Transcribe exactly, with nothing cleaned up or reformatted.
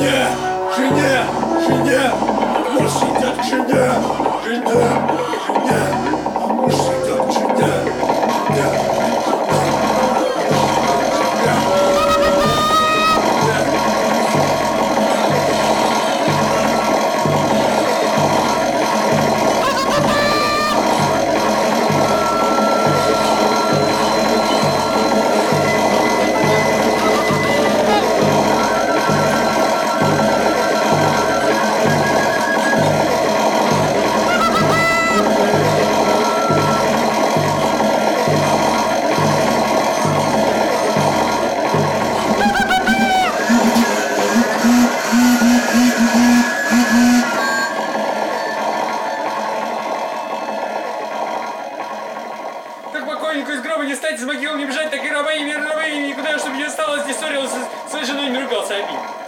жене, жене, жене, а муж идет к жене, жене, жене, а муж идет к жене, жене. Как покойнику из гроба не встать, из могилы не бежать, так и рабы, и рабы, и никуда, чтобы не осталось, не ссорился, с своей женой не ругался, обид.